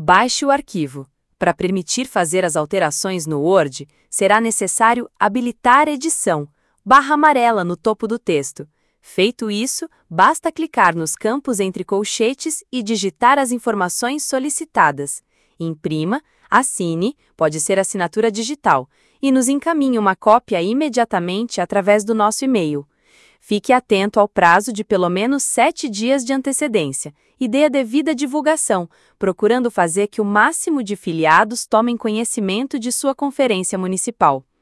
Baixe o arquivo. Para permitir fazer as alterações no Word, será necessário habilitar Edição, barra amarela no topo do texto. Feito isso, basta clicar nos campos entre colchetes e digitar as informações solicitadas. Imprima, assine, pode ser assinatura digital, e nos encaminhe uma cópia imediatamente através do nosso e-mail. Fique atento ao prazo de pelo menos 7 dias de antecedência e dê a devida divulgação, procurando fazer que o máximo de filiados tomem conhecimento de sua conferência municipal.